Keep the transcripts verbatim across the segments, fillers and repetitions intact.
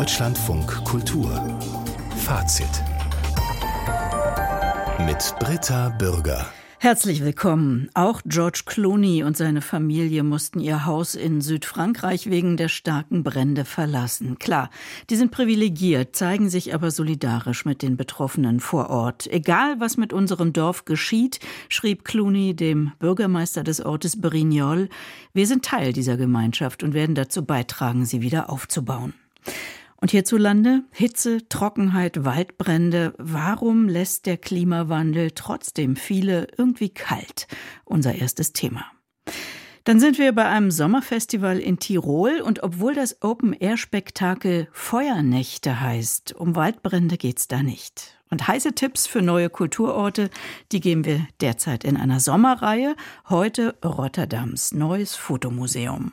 Deutschlandfunk Kultur Fazit mit Britta Bürger. Herzlich willkommen. Auch George Clooney und seine Familie mussten ihr Haus in Südfrankreich wegen der starken Brände verlassen. Klar, die sind privilegiert, zeigen sich aber solidarisch mit den Betroffenen vor Ort. Egal, was mit unserem Dorf geschieht, schrieb Clooney dem Bürgermeister des Ortes Brignoles, wir sind Teil dieser Gemeinschaft und werden dazu beitragen, sie wieder aufzubauen. Und hierzulande Hitze, Trockenheit, Waldbrände. Warum lässt der Klimawandel trotzdem viele irgendwie kalt? Unser erstes Thema. Dann sind wir bei einem Sommerfestival in Tirol und obwohl das Open-Air-Spektakel Feuernächte heißt, um Waldbrände geht's da nicht. Und heiße Tipps für neue Kulturorte, die geben wir derzeit in einer Sommerreihe. Heute Rotterdams neues Fotomuseum.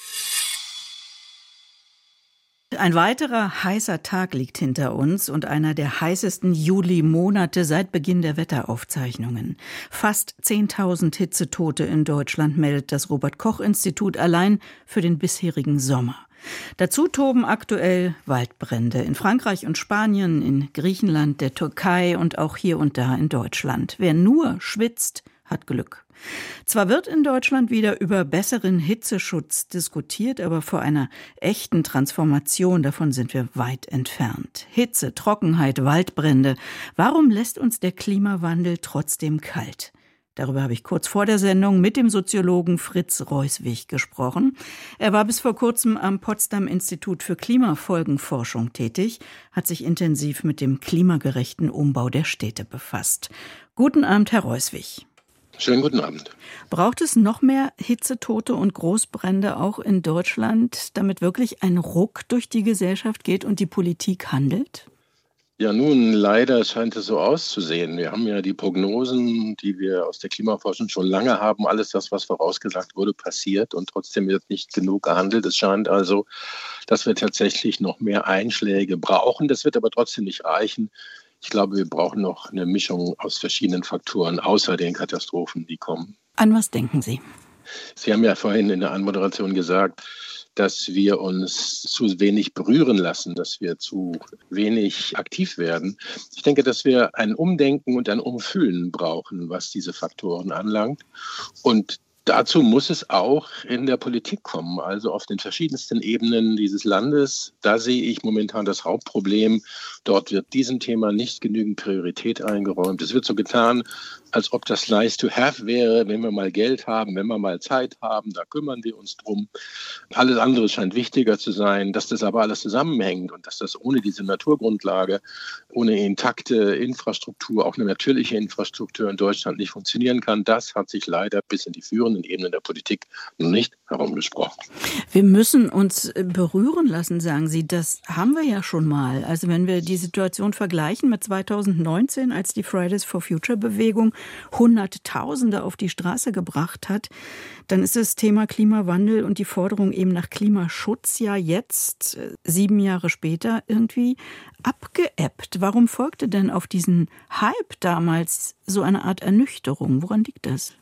Ein weiterer heißer Tag liegt hinter uns und einer der heißesten Juli-Monate seit Beginn der Wetteraufzeichnungen. Fast zehntausend Hitzetote in Deutschland meldet das Robert-Koch-Institut allein für den bisherigen Sommer. Dazu toben aktuell Waldbrände in Frankreich und Spanien, in Griechenland, der Türkei und auch hier und da in Deutschland. Wer nur schwitzt, hat Glück. Zwar wird in Deutschland wieder über besseren Hitzeschutz diskutiert, aber vor einer echten Transformation davon sind wir weit entfernt. Hitze, Trockenheit, Waldbrände. Warum lässt uns der Klimawandel trotzdem kalt? Darüber habe ich kurz vor der Sendung mit dem Soziologen Fritz Reuswig gesprochen. Er war bis vor kurzem am Potsdam-Institut für Klimafolgenforschung tätig, hat sich intensiv mit dem klimagerechten Umbau der Städte befasst. Guten Abend, Herr Reuswig. Schönen guten Abend. Braucht es noch mehr Hitzetote und Großbrände auch in Deutschland, damit wirklich ein Ruck durch die Gesellschaft geht und die Politik handelt? Ja, nun, leider scheint es so auszusehen. Wir haben ja die Prognosen, die wir aus der Klimaforschung schon lange haben. Alles das, was vorausgesagt wurde, passiert und trotzdem wird nicht genug gehandelt. Es scheint also, dass wir tatsächlich noch mehr Einschläge brauchen. Das wird aber trotzdem nicht reichen. Ich glaube, wir brauchen noch eine Mischung aus verschiedenen Faktoren, außer den Katastrophen, die kommen. An was denken Sie? Sie haben ja vorhin in der Anmoderation gesagt, dass wir uns zu wenig berühren lassen, dass wir zu wenig aktiv werden. Ich denke, dass wir ein Umdenken und ein Umfühlen brauchen, was diese Faktoren anlangt. Und dazu muss es auch in der Politik kommen, also auf den verschiedensten Ebenen dieses Landes. Da sehe ich momentan das Hauptproblem. Dort wird diesem Thema nicht genügend Priorität eingeräumt. Es wird so getan, als ob das nice to have wäre, wenn wir mal Geld haben, wenn wir mal Zeit haben, da kümmern wir uns drum. Alles andere scheint wichtiger zu sein, dass das aber alles zusammenhängt und dass das ohne diese Naturgrundlage, ohne intakte Infrastruktur, auch eine natürliche Infrastruktur in Deutschland nicht funktionieren kann. Das hat sich leider bis in die führenden Ebenen der Politik noch nicht herumgesprochen. Wir müssen uns berühren lassen, sagen Sie. Das haben wir ja schon mal. Also wenn wir die Situation vergleichen mit zweitausendneunzehn, als die Fridays for Future Bewegung Hunderttausende auf die Straße gebracht hat, dann ist das Thema Klimawandel und die Forderung eben nach Klimaschutz ja jetzt, sieben Jahre später, irgendwie abgeebbt. Warum folgte denn auf diesen Hype damals so eine Art Ernüchterung? Woran liegt das?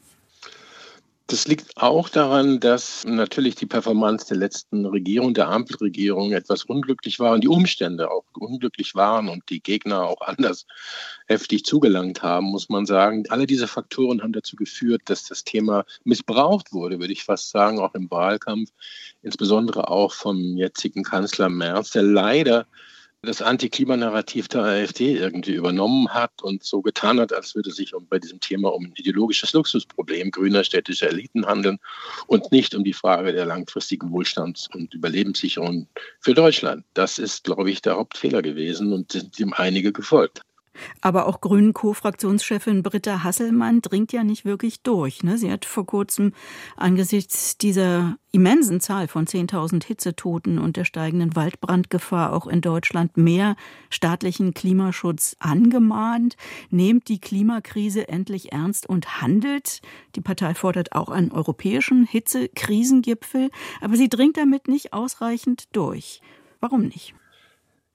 Das liegt auch daran, dass natürlich die Performance der letzten Regierung, der Ampelregierung, etwas unglücklich war und die Umstände auch unglücklich waren und die Gegner auch anders heftig zugelangt haben, muss man sagen. Alle diese Faktoren haben dazu geführt, dass das Thema missbraucht wurde, würde ich fast sagen, auch im Wahlkampf, insbesondere auch vom jetzigen Kanzler Merz, der leider das Antiklimanarrativ der AfD irgendwie übernommen hat und so getan hat, als würde es sich um, bei diesem Thema um ein ideologisches Luxusproblem grüner städtischer Eliten handeln und nicht um die Frage der langfristigen Wohlstands- und Überlebenssicherung für Deutschland. Das ist, glaube ich, der Hauptfehler gewesen und sind ihm einige gefolgt. Aber auch Grünen-Co-Fraktionschefin Britta Hasselmann dringt ja nicht wirklich durch. Ne? Sie hat vor kurzem angesichts dieser immensen Zahl von zehntausend Hitzetoten und der steigenden Waldbrandgefahr auch in Deutschland mehr staatlichen Klimaschutz angemahnt. Nehmt die Klimakrise endlich ernst und handelt. Die Partei fordert auch einen europäischen Hitzekrisengipfel. Aber sie dringt damit nicht ausreichend durch. Warum nicht?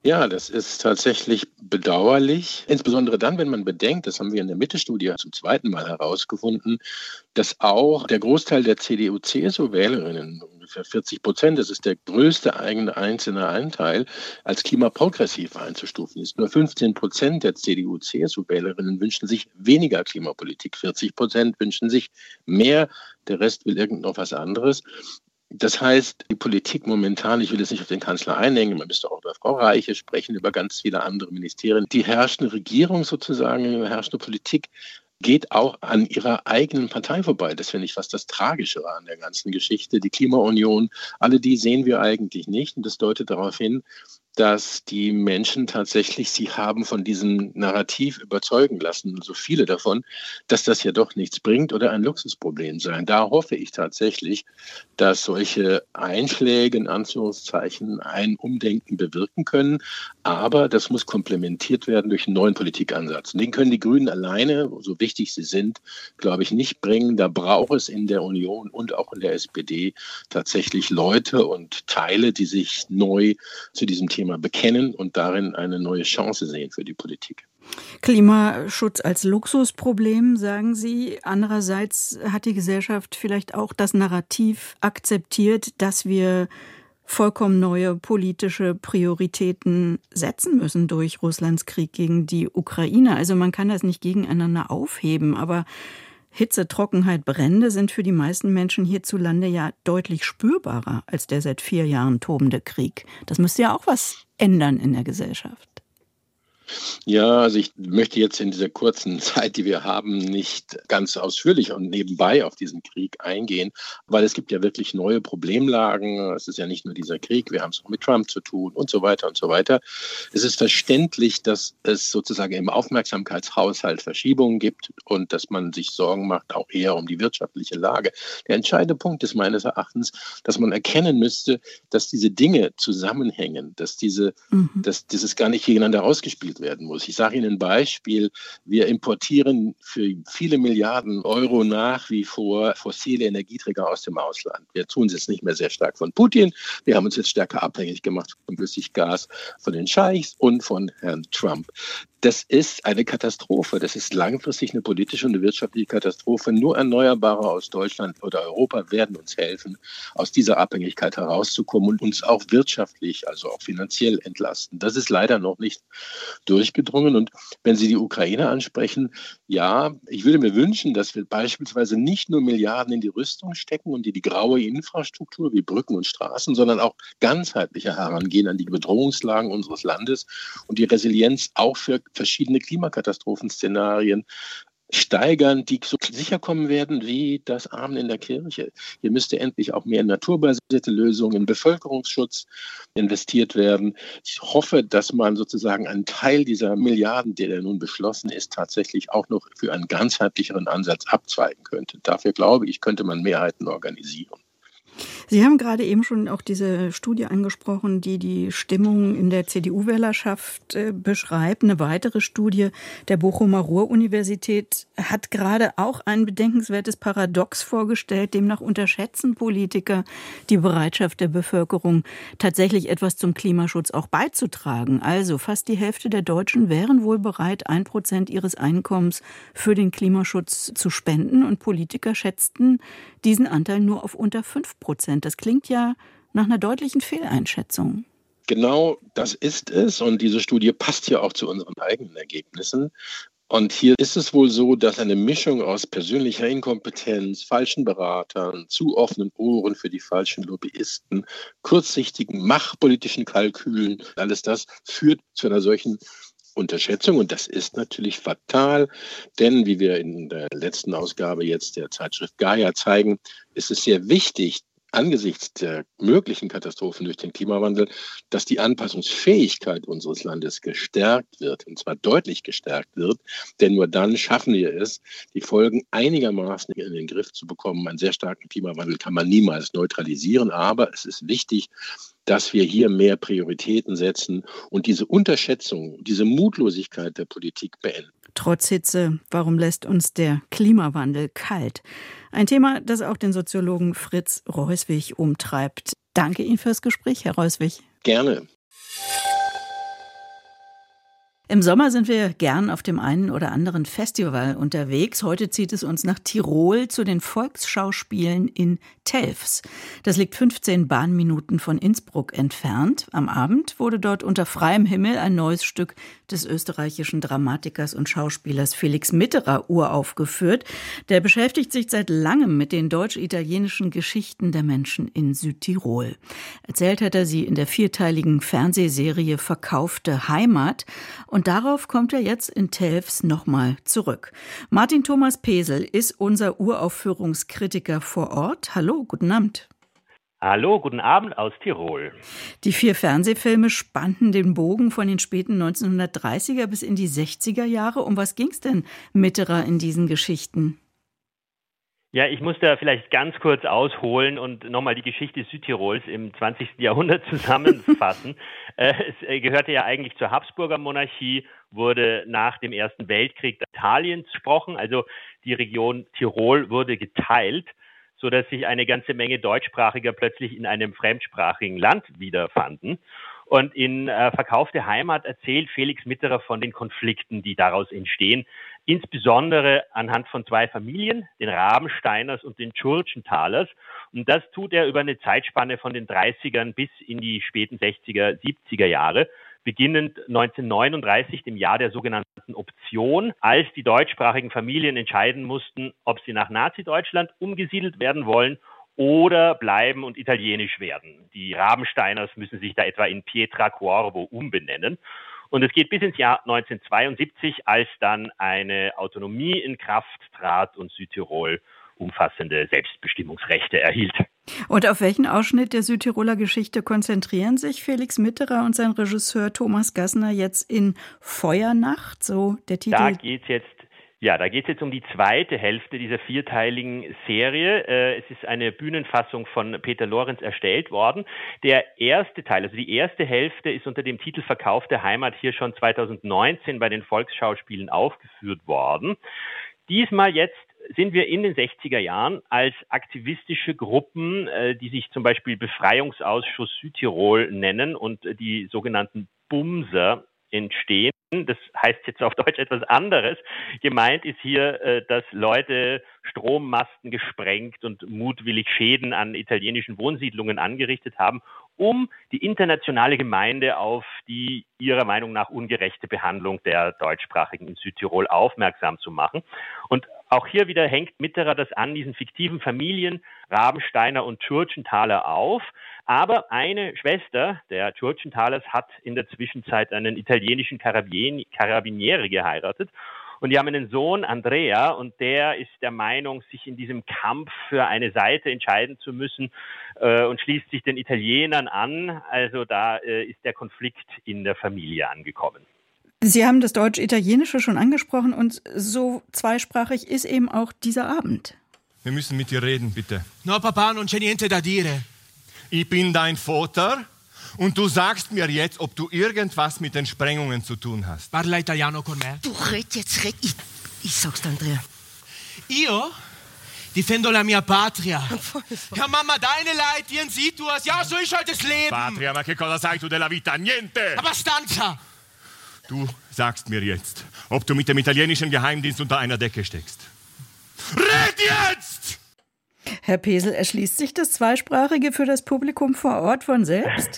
Ja, das ist tatsächlich bedauerlich, insbesondere dann, wenn man bedenkt, das haben wir in der Mitte-Studie zum zweiten Mal herausgefunden, dass auch der Großteil der C D U-C S U-Wählerinnen, ungefähr vierzig Prozent, das ist der größte eigene einzelne Anteil, als klimaprogressiv einzustufen ist. Nur fünfzehn Prozent der C D U-C S U-Wählerinnen wünschen sich weniger Klimapolitik, vierzig Prozent wünschen sich mehr, der Rest will irgend noch was anderes. Das heißt, die Politik momentan, ich will jetzt nicht auf den Kanzler einhängen, man müsste auch über Frau Reiche sprechen, über ganz viele andere Ministerien. Die herrschende Regierung sozusagen, die herrschende Politik geht auch an ihrer eigenen Partei vorbei. Das finde ich fast das Tragische an der ganzen Geschichte. Die Klimaunion, alle die sehen wir eigentlich nicht. Und das deutet darauf hin, dass die Menschen tatsächlich sie haben von diesem Narrativ überzeugen lassen, so viele davon, dass das ja doch nichts bringt oder ein Luxusproblem sei. Da hoffe ich tatsächlich, dass solche Einschläge in Anführungszeichen ein Umdenken bewirken können. Aber das muss komplementiert werden durch einen neuen Politikansatz. Und den können die Grünen alleine, so wichtig sie sind, glaube ich, nicht bringen. Da braucht es in der Union und auch in der S P D tatsächlich Leute und Teile, die sich neu zu diesem Thema bekennen und darin eine neue Chance sehen für die Politik. Klimaschutz als Luxusproblem, sagen Sie. Andererseits hat die Gesellschaft vielleicht auch das Narrativ akzeptiert, dass wir vollkommen neue politische Prioritäten setzen müssen durch Russlands Krieg gegen die Ukraine. Also man kann das nicht gegeneinander aufheben, aber Hitze, Trockenheit, Brände sind für die meisten Menschen hierzulande ja deutlich spürbarer als der seit vier Jahren tobende Krieg. Das müsste ja auch was ändern in der Gesellschaft. Ja, also ich möchte jetzt in dieser kurzen Zeit, die wir haben, nicht ganz ausführlich und nebenbei auf diesen Krieg eingehen, weil es gibt ja wirklich neue Problemlagen. Es ist ja nicht nur dieser Krieg, wir haben es auch mit Trump zu tun und so weiter und so weiter. Es ist verständlich, dass es sozusagen im Aufmerksamkeitshaushalt Verschiebungen gibt und dass man sich Sorgen macht, auch eher um die wirtschaftliche Lage. Der entscheidende Punkt ist meines Erachtens, dass man erkennen müsste, dass diese Dinge zusammenhängen, dass diese, mhm. dass dieses gar nicht gegeneinander ausgespielt werden muss. Ich sage Ihnen ein Beispiel. Wir importieren für viele Milliarden Euro nach wie vor fossile Energieträger aus dem Ausland. Wir tun es jetzt nicht mehr sehr stark von Putin. Wir haben uns jetzt stärker abhängig gemacht von Flüssiggas, von den Scheichs und von Herrn Trump. Das ist eine Katastrophe. Das ist langfristig eine politische und eine wirtschaftliche Katastrophe. Nur Erneuerbare aus Deutschland oder Europa werden uns helfen, aus dieser Abhängigkeit herauszukommen und uns auch wirtschaftlich, also auch finanziell entlasten. Das ist leider noch nicht durchgedrungen. Und wenn Sie die Ukraine ansprechen, ja, ich würde mir wünschen, dass wir beispielsweise nicht nur Milliarden in die Rüstung stecken und in die graue Infrastruktur wie Brücken und Straßen, sondern auch ganzheitlicher herangehen an die Bedrohungslagen unseres Landes und die Resilienz auch für verschiedene Klimakatastrophenszenarien steigern, die so sicher kommen werden wie das Amen in der Kirche. Hier müsste endlich auch mehr in naturbasierte Lösungen, in Bevölkerungsschutz investiert werden. Ich hoffe, dass man sozusagen einen Teil dieser Milliarden, der nun beschlossen ist, tatsächlich auch noch für einen ganzheitlicheren Ansatz abzweigen könnte. Dafür, glaube ich, könnte man Mehrheiten organisieren. Sie haben gerade eben schon auch diese Studie angesprochen, die die Stimmung in der C D U-Wählerschaft äh, beschreibt. Eine weitere Studie der Bochumer Ruhr-Universität hat gerade auch ein bedenkenswertes Paradox vorgestellt. Demnach unterschätzen Politiker die Bereitschaft der Bevölkerung, tatsächlich etwas zum Klimaschutz auch beizutragen. Also fast die Hälfte der Deutschen wären wohl bereit, ein Prozent ihres Einkommens für den Klimaschutz zu spenden. Und Politiker schätzten diesen Anteil nur auf unter fünf Prozent. Das klingt ja nach einer deutlichen Fehleinschätzung. Genau das ist es. Und diese Studie passt ja auch zu unseren eigenen Ergebnissen. Und hier ist es wohl so, dass eine Mischung aus persönlicher Inkompetenz, falschen Beratern, zu offenen Ohren für die falschen Lobbyisten, kurzsichtigen machtpolitischen Kalkülen, alles das führt zu einer solchen Unterschätzung. Und das ist natürlich fatal, denn wie wir in der letzten Ausgabe jetzt der Zeitschrift Gaia zeigen, ist es sehr wichtig, angesichts der möglichen Katastrophen durch den Klimawandel, dass die Anpassungsfähigkeit unseres Landes gestärkt wird, und zwar deutlich gestärkt wird, denn nur dann schaffen wir es, die Folgen einigermaßen in den Griff zu bekommen. Einen sehr starken Klimawandel kann man niemals neutralisieren, aber es ist wichtig, dass wir hier mehr Prioritäten setzen und diese Unterschätzung, diese Mutlosigkeit der Politik beenden. Trotz Hitze, warum lässt uns der Klimawandel kalt? Ein Thema, das auch den Soziologen Fritz Reuswig umtreibt. Danke Ihnen fürs Gespräch, Herr Reuswig. Gerne. Im Sommer sind wir gern auf dem einen oder anderen Festival unterwegs. Heute zieht es uns nach Tirol zu den Volksschauspielen in Telfs. Das liegt fünfzehn Bahnminuten von Innsbruck entfernt. Am Abend wurde dort unter freiem Himmel ein neues Stück des österreichischen Dramatikers und Schauspielers Felix Mitterer uraufgeführt. Der beschäftigt sich seit langem mit den deutsch-italienischen Geschichten der Menschen in Südtirol. Erzählt hat er sie in der vierteiligen Fernsehserie Verkaufte Heimat. Und darauf kommt er jetzt in Telfs nochmal zurück. Martin Thomas Pesel ist unser Uraufführungskritiker vor Ort. Hallo, guten Abend. Hallo, guten Abend aus Tirol. Die vier Fernsehfilme spannten den Bogen von den späten neunzehnhundertdreißiger bis in die sechziger Jahre. Um was ging's denn Mitterer in diesen Geschichten? Ja, ich muss da vielleicht ganz kurz ausholen und nochmal die Geschichte Südtirols im zwanzigsten Jahrhundert zusammenfassen. äh, es gehörte ja eigentlich zur Habsburger Monarchie, wurde nach dem Ersten Weltkrieg Italiens gesprochen, also die Region Tirol wurde geteilt, sodass sich eine ganze Menge Deutschsprachiger plötzlich in einem fremdsprachigen Land wiederfanden. Und in äh, Verkaufte Heimat erzählt Felix Mitterer von den Konflikten, die daraus entstehen, insbesondere anhand von zwei Familien, den Rabensteiners und den Tschurtschenthalers. Und das tut er über eine Zeitspanne von den dreißigern bis in die späten sechziger, siebziger Jahre, beginnend neunzehnhundertneununddreißig, dem Jahr der sogenannten Option, als die deutschsprachigen Familien entscheiden mussten, ob sie nach Nazi-Deutschland umgesiedelt werden wollen oder bleiben und italienisch werden. Die Rabensteiners müssen sich da etwa in Pietracorvo umbenennen. Und es geht bis ins Jahr neunzehnhundertzweiundsiebzig, als dann eine Autonomie in Kraft trat und Südtirol umfassende Selbstbestimmungsrechte erhielt. Und auf welchen Ausschnitt der Südtiroler Geschichte konzentrieren sich Felix Mitterer und sein Regisseur Thomas Gassner jetzt in Feuernacht, so der Titel? Da geht's jetzt Ja, da geht es jetzt um die zweite Hälfte dieser vierteiligen Serie. Äh, es ist eine Bühnenfassung von Peter Lorenz erstellt worden. Der erste Teil, also die erste Hälfte, ist unter dem Titel Verkaufte Heimat hier schon zweitausendneunzehn bei den Volksschauspielen aufgeführt worden. Diesmal jetzt sind wir in den sechziger Jahren als aktivistische Gruppen, äh, die sich zum Beispiel Befreiungsausschuss Südtirol nennen und äh, die sogenannten Bumser entstehen. Das heißt jetzt auf Deutsch etwas anderes. Gemeint ist hier, äh, dass Leute Strommasten gesprengt und mutwillig Schäden an italienischen Wohnsiedlungen angerichtet haben, um die internationale Gemeinde auf die ihrer Meinung nach ungerechte Behandlung der Deutschsprachigen in Südtirol aufmerksam zu machen. Und auch hier wieder hängt Mitterer das an diesen fiktiven Familien Rabensteiner und Tschurtschenthaler auf. Aber eine Schwester der Tschurtschenthalers hat in der Zwischenzeit einen italienischen Karabin- Karabiniere geheiratet. Und die haben einen Sohn, Andrea, und der ist der Meinung, sich in diesem Kampf für eine Seite entscheiden zu müssen äh, und schließt sich den Italienern an. Also da äh, ist der Konflikt in der Familie angekommen. Sie haben das Deutsch-Italienische schon angesprochen und so zweisprachig ist eben auch dieser Abend. Wir müssen mit dir reden, bitte. No, Papa, non c'è niente da dire. Ich bin dein Vater und du sagst mir jetzt, ob du irgendwas mit den Sprengungen zu tun hast. Parla italiano con me. Du red jetzt, red. Ich, ich sag's dir, Andrea. Io difendo la mia patria. Ja, Mama, deine Leid, ihren sieht du es. Ja, so ist halt das Leben. Patria, ma che cosa sai tu della vita? Niente! Abbastanza! Du sagst mir jetzt, ob du mit dem italienischen Geheimdienst unter einer Decke steckst. Red jetzt! Herr Pesel, erschließt sich das Zweisprachige für das Publikum vor Ort von selbst?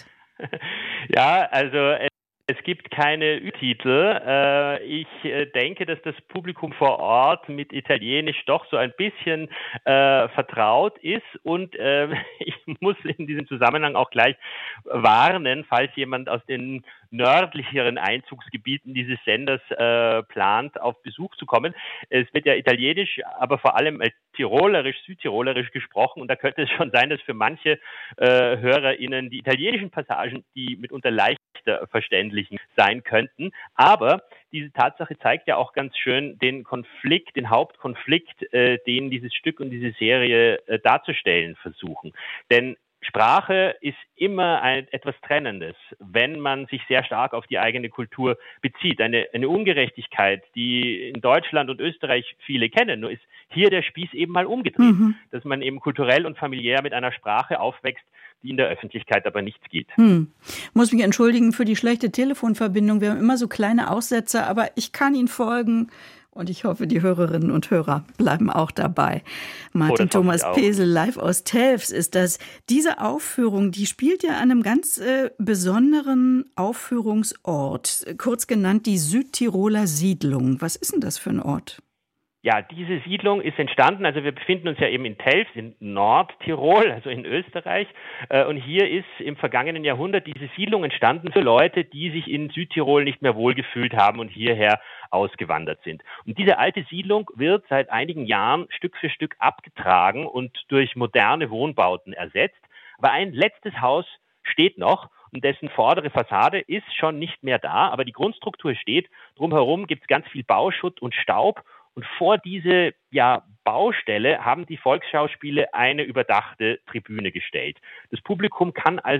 Ja, also es gibt keine Ü-Titel. Ich denke, dass das Publikum vor Ort mit Italienisch doch so ein bisschen äh, vertraut ist. Und äh, ich muss in diesem Zusammenhang auch gleich warnen, falls jemand aus den nördlicheren Einzugsgebieten dieses Senders äh, plant, auf Besuch zu kommen. Es wird ja Italienisch, aber vor allem Tirolerisch, Südtirolerisch gesprochen und da könnte es schon sein, dass für manche äh, HörerInnen die italienischen Passagen, die mitunter leichter verständlich sein könnten. Aber diese Tatsache zeigt ja auch ganz schön den Konflikt, den Hauptkonflikt, äh, den dieses Stück und diese Serie äh, darzustellen versuchen. Denn Sprache ist immer ein, etwas Trennendes, wenn man sich sehr stark auf die eigene Kultur bezieht. Eine, eine Ungerechtigkeit, die in Deutschland und Österreich viele kennen, nur ist hier der Spieß eben mal umgedreht, mhm. dass man eben kulturell und familiär mit einer Sprache aufwächst, die in der Öffentlichkeit aber nichts gilt. Hm. Muss mich entschuldigen für die schlechte Telefonverbindung. Wir haben immer so kleine Aussetzer, aber ich kann Ihnen folgen. Und ich hoffe, die Hörerinnen und Hörer bleiben auch dabei. Martin oh, Thomas Pesel, live aus Telfs ist das. Diese Aufführung, die spielt ja an einem ganz äh, besonderen Aufführungsort, kurz genannt die Südtiroler Siedlung. Was ist denn das für ein Ort? Ja, diese Siedlung ist entstanden, also wir befinden uns ja eben in Telfs, in Nordtirol, also in Österreich. Und hier ist im vergangenen Jahrhundert diese Siedlung entstanden für Leute, die sich in Südtirol nicht mehr wohlgefühlt haben und hierher ausgewandert sind. Und diese alte Siedlung wird seit einigen Jahren Stück für Stück abgetragen und durch moderne Wohnbauten ersetzt. Aber ein letztes Haus steht noch. Und dessen vordere Fassade ist schon nicht mehr da, aber die Grundstruktur steht. Drumherum gibt es ganz viel Bauschutt und Staub. Und vor diese ja, Baustelle haben die Volksschauspiele eine überdachte Tribüne gestellt. Das Publikum kann also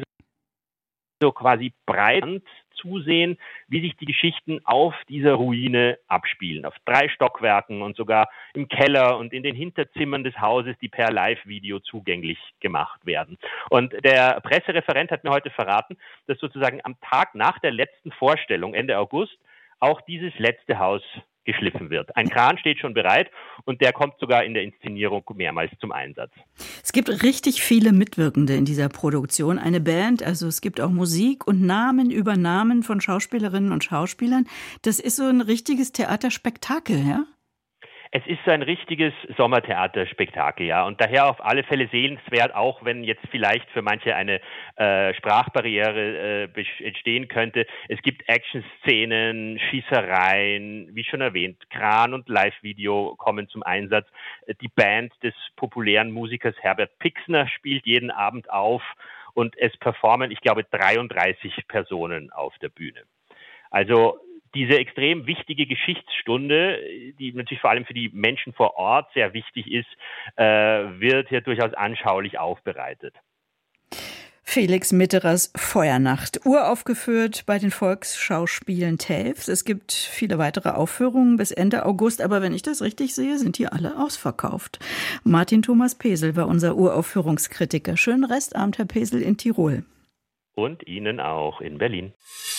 so quasi breit zusehen, wie sich die Geschichten auf dieser Ruine abspielen. Auf drei Stockwerken und sogar im Keller und in den Hinterzimmern des Hauses, die per Live-Video zugänglich gemacht werden. Und der Pressereferent hat mir heute verraten, dass sozusagen am Tag nach der letzten Vorstellung, Ende August, auch dieses letzte Haus geschliffen wird. Ein Kran steht schon bereit und der kommt sogar in der Inszenierung mehrmals zum Einsatz. Es gibt richtig viele Mitwirkende in dieser Produktion. Eine Band, also es gibt auch Musik und Namen über Namen von Schauspielerinnen und Schauspielern. Das ist so ein richtiges Theaterspektakel, ja? Es ist so ein richtiges Sommertheaterspektakel, ja, und daher auf alle Fälle sehenswert, auch wenn jetzt vielleicht für manche eine äh, Sprachbarriere äh, entstehen könnte. Es gibt Action-Szenen, Schießereien, wie schon erwähnt, Kran und Live-Video kommen zum Einsatz. Die Band des populären Musikers Herbert Pixner spielt jeden Abend auf und es performen, ich glaube, dreiunddreißig Personen auf der Bühne. Also diese extrem wichtige Geschichtsstunde, die natürlich vor allem für die Menschen vor Ort sehr wichtig ist, äh, wird hier durchaus anschaulich aufbereitet. Felix Mitterers Feuernacht, uraufgeführt bei den Volksschauspielen Telfs. Es gibt viele weitere Aufführungen bis Ende August, aber wenn ich das richtig sehe, sind die alle ausverkauft. Martin Thomas Pesel war unser Uraufführungskritiker. Schönen Restabend, Herr Pesel, in Tirol. Und Ihnen auch in Berlin.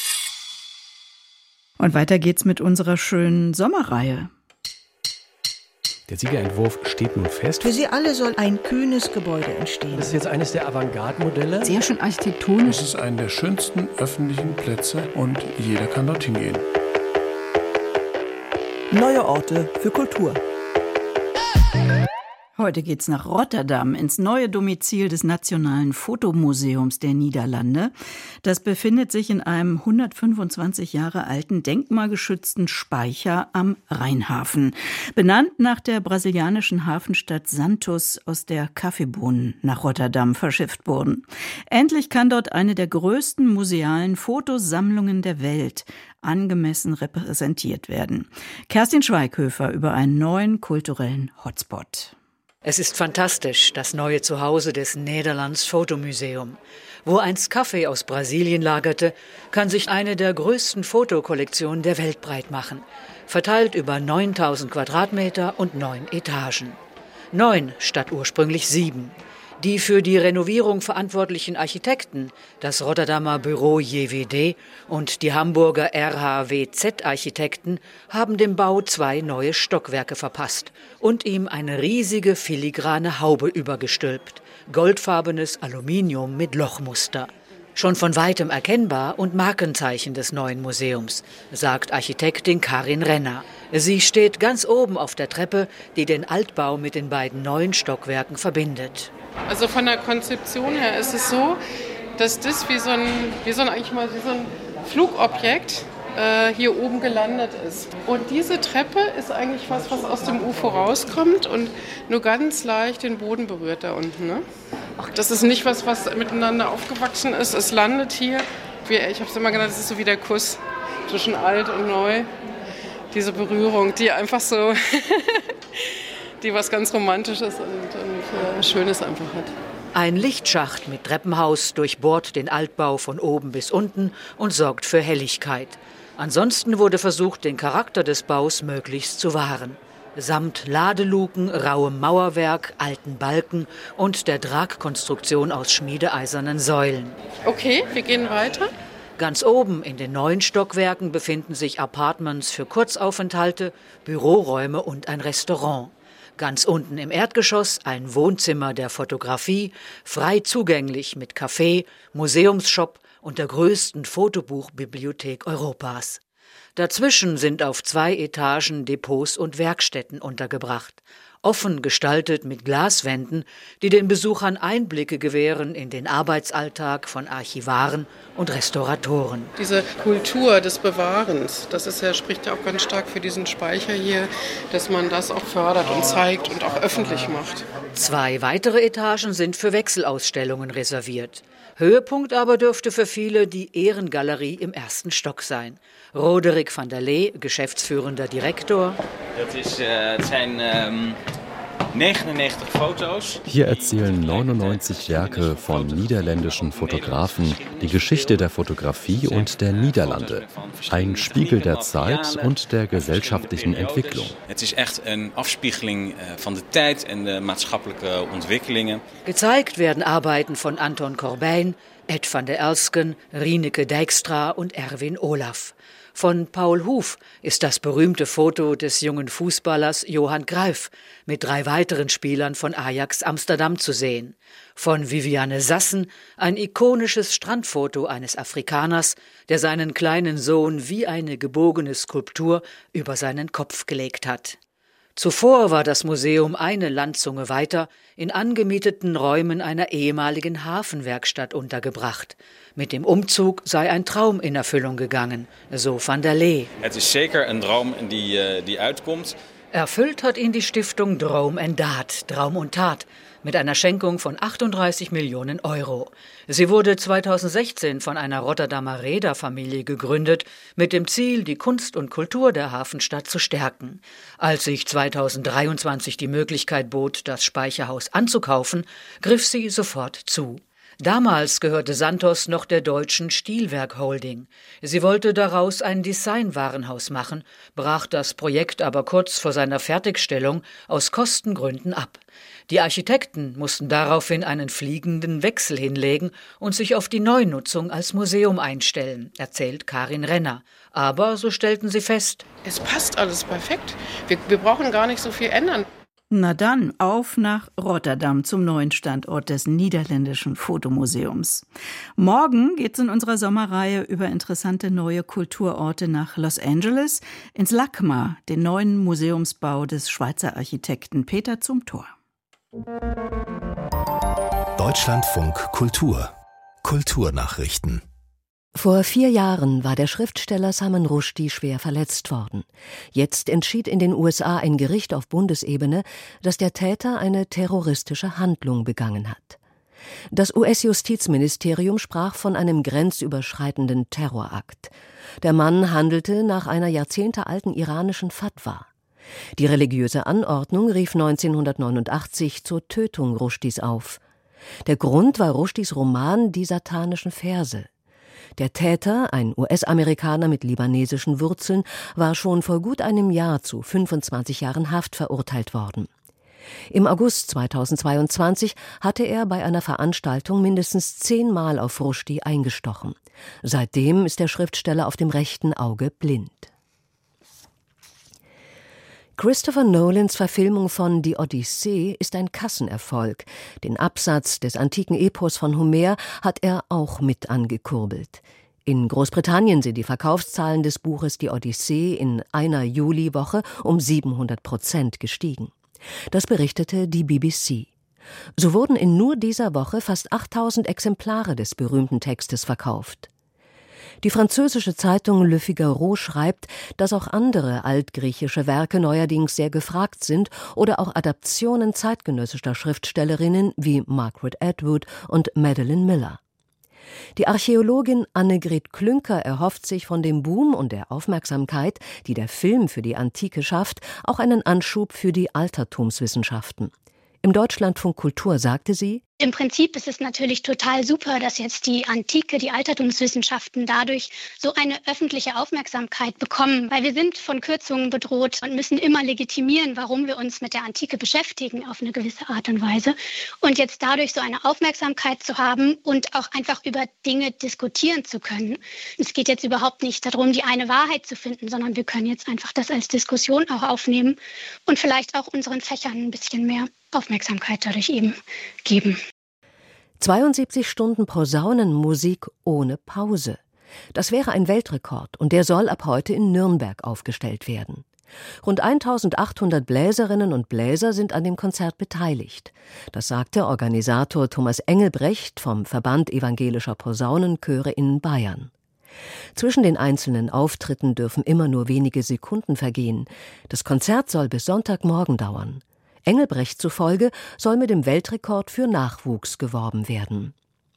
Und weiter geht's mit unserer schönen Sommerreihe. Der Siegerentwurf steht nun fest. Für Sie alle soll ein kühnes Gebäude entstehen. Das ist jetzt eines der Avantgarde-Modelle. Sehr schön architektonisch. Das ist einer der schönsten öffentlichen Plätze und jeder kann dorthin gehen. Neue Orte für Kultur. Heute geht's nach Rotterdam, ins neue Domizil des Nationalen Fotomuseums der Niederlande. Das befindet sich in einem hundertfünfundzwanzig Jahre alten, denkmalgeschützten Speicher am Rheinhafen. Benannt nach der brasilianischen Hafenstadt Santos, aus der Kaffeebohnen nach Rotterdam verschifft wurden. Endlich kann dort eine der größten musealen Fotosammlungen der Welt angemessen repräsentiert werden. Kerstin Schweighöfer über einen neuen kulturellen Hotspot. Es ist fantastisch, das neue Zuhause des Nederlands Fotomuseum. Wo einst Kaffee aus Brasilien lagerte, kann sich eine der größten Fotokollektionen der Welt breit machen. Verteilt über neuntausend Quadratmeter und neun Etagen. Neun statt ursprünglich sieben. Die für die Renovierung verantwortlichen Architekten, das Rotterdamer Büro J W D und die Hamburger R H W Z-Architekten, haben dem Bau zwei neue Stockwerke verpasst und ihm eine riesige filigrane Haube übergestülpt. Goldfarbenes Aluminium mit Lochmuster. Schon von weitem erkennbar und Markenzeichen des neuen Museums, sagt Architektin Karin Renner. Sie steht ganz oben auf der Treppe, die den Altbau mit den beiden neuen Stockwerken verbindet. Also von der Konzeption her ist es so, dass das wie so ein, wie so ein, eigentlich mal wie so ein Flugobjekt äh, hier oben gelandet ist. Und diese Treppe ist eigentlich was, was aus dem U F O rauskommt und nur ganz leicht den Boden berührt da unten. Ne? Das ist nicht was, was miteinander aufgewachsen ist. Es landet hier, wie, ich habe es immer genannt, es ist so wie der Kuss zwischen alt und neu. Diese Berührung, die einfach so, die was ganz Romantisches und, und äh, Schönes einfach hat. Ein Lichtschacht mit Treppenhaus durchbohrt den Altbau von oben bis unten und sorgt für Helligkeit. Ansonsten wurde versucht, den Charakter des Baus möglichst zu wahren. Samt Ladeluken, rauem Mauerwerk, alten Balken und der Tragkonstruktion aus schmiedeeisernen Säulen. Okay, wir gehen weiter. Ganz oben in den neuen Stockwerken befinden sich Apartments für Kurzaufenthalte, Büroräume und ein Restaurant. Ganz unten im Erdgeschoss ein Wohnzimmer der Fotografie, frei zugänglich mit Café, Museumsshop und der größten Fotobuchbibliothek Europas. Dazwischen sind auf zwei Etagen Depots und Werkstätten untergebracht, offen gestaltet mit Glaswänden, die den Besuchern Einblicke gewähren in den Arbeitsalltag von Archivaren und Restauratoren. Diese Kultur des Bewahrens, das ist ja, spricht ja auch ganz stark für diesen Speicher hier, dass man das auch fördert und zeigt und auch öffentlich macht. Zwei weitere Etagen sind für Wechselausstellungen reserviert. Höhepunkt aber dürfte für viele die Ehrengalerie im ersten Stock sein. Roderick van der Lee, geschäftsführender Direktor. Das ist, äh, das sind, ähm, negenennegentig Fotos. Hier erzählen neunundneunzig Werke von niederländischen Fotografen die Geschichte der Fotografie und der Niederlande. Ein Spiegel der Zeit und der gesellschaftlichen Entwicklung. Es ist echt eine Afspiegeling von der Zeit und der maatschappelijke Ontwikkelingen. Gezeigt werden Arbeiten von Anton Corbijn, Ed van der Elsken, Rieneke Dijkstra und Erwin Olaf. Von Paul Huf ist das berühmte Foto des jungen Fußballers Johan Cruyff mit drei weiteren Spielern von Ajax Amsterdam zu sehen. Von Viviane Sassen ein ikonisches Strandfoto eines Afrikaners, der seinen kleinen Sohn wie eine gebogene Skulptur über seinen Kopf gelegt hat. Zuvor war das Museum eine Landzunge weiter in angemieteten Räumen einer ehemaligen Hafenwerkstatt untergebracht. Mit dem Umzug sei ein Traum in Erfüllung gegangen, so van der Lee. Es ist zeker een droom die, die uitkomt. Erfüllt hat ihn die Stiftung Droom en Daad, Traum und Tat, mit einer Schenkung von achtunddreißig Millionen Euro. Sie wurde zweitausendsechzehn von einer Rotterdamer Reederfamilie gegründet, mit dem Ziel, die Kunst und Kultur der Hafenstadt zu stärken. Als sich zweitausenddreiundzwanzig die Möglichkeit bot, das Speicherhaus anzukaufen, griff sie sofort zu. Damals gehörte Santos noch der deutschen Stilwerk Holding. Sie wollte daraus ein Designwarenhaus machen, brach das Projekt aber kurz vor seiner Fertigstellung aus Kostengründen ab. Die Architekten mussten daraufhin einen fliegenden Wechsel hinlegen und sich auf die Neunutzung als Museum einstellen, erzählt Karin Renner. Aber, so stellten sie fest, es passt alles perfekt. Wir, wir brauchen gar nicht so viel ändern. Na dann, auf nach Rotterdam zum neuen Standort des Niederländischen Fotomuseums. Morgen geht's in unserer Sommerreihe über interessante neue Kulturorte nach Los Angeles, ins LACMA, den neuen Museumsbau des Schweizer Architekten Peter Zumthor. Deutschlandfunk Kultur. Kulturnachrichten. Vor vier Jahren war der Schriftsteller Salman Rushdie schwer verletzt worden. Jetzt entschied in den U S A ein Gericht auf Bundesebene, dass der Täter eine terroristische Handlung begangen hat. Das U S-Justizministerium sprach von einem grenzüberschreitenden Terrorakt. Der Mann handelte nach einer jahrzehntealten iranischen Fatwa. Die religiöse Anordnung rief neunzehnhundertneunundachtzig zur Tötung Rushdies auf. Der Grund war Rushdies Roman Die satanischen Verse. Der Täter, ein U S-Amerikaner mit libanesischen Wurzeln, war schon vor gut einem Jahr zu fünfundzwanzig Jahren Haft verurteilt worden. Im August zweitausendzweiundzwanzig hatte er bei einer Veranstaltung mindestens zehnmal auf Rushdie eingestochen. Seitdem ist der Schriftsteller auf dem rechten Auge blind. Christopher Nolans Verfilmung von Die Odyssee ist ein Kassenerfolg. Den Absatz des antiken Epos von Homer hat er auch mit angekurbelt. In Großbritannien sind die Verkaufszahlen des Buches Die Odyssee in einer Juliwoche um siebenhundert Prozent gestiegen. Das berichtete die B B C. So wurden in nur dieser Woche fast achttausend Exemplare des berühmten Textes verkauft. Die französische Zeitung Le Figaro schreibt, dass auch andere altgriechische Werke neuerdings sehr gefragt sind oder auch Adaptionen zeitgenössischer Schriftstellerinnen wie Margaret Atwood und Madeline Miller. Die Archäologin Annegret Klünker erhofft sich von dem Boom und der Aufmerksamkeit, die der Film für die Antike schafft, auch einen Anschub für die Altertumswissenschaften. Im Deutschlandfunk Kultur sagte sie: Im Prinzip ist es natürlich total super, dass jetzt die Antike, die Altertumswissenschaften dadurch so eine öffentliche Aufmerksamkeit bekommen, weil wir sind von Kürzungen bedroht und müssen immer legitimieren, warum wir uns mit der Antike beschäftigen auf eine gewisse Art und Weise. Und jetzt dadurch so eine Aufmerksamkeit zu haben und auch einfach über Dinge diskutieren zu können. Es geht jetzt überhaupt nicht darum, die eine Wahrheit zu finden, sondern wir können jetzt einfach das als Diskussion auch aufnehmen und vielleicht auch unseren Fächern ein bisschen mehr Aufmerksamkeit dadurch eben geben. zweiundsiebzig Stunden Posaunenmusik ohne Pause. Das wäre ein Weltrekord und der soll ab heute in Nürnberg aufgestellt werden. Rund eintausendachthundert Bläserinnen und Bläser sind an dem Konzert beteiligt. Das sagte Organisator Thomas Engelbrecht vom Verband Evangelischer Posaunenchöre in Bayern. Zwischen den einzelnen Auftritten dürfen immer nur wenige Sekunden vergehen. Das Konzert soll bis Sonntagmorgen dauern. Engelbrecht zufolge soll mit dem Weltrekord für Nachwuchs geworben werden.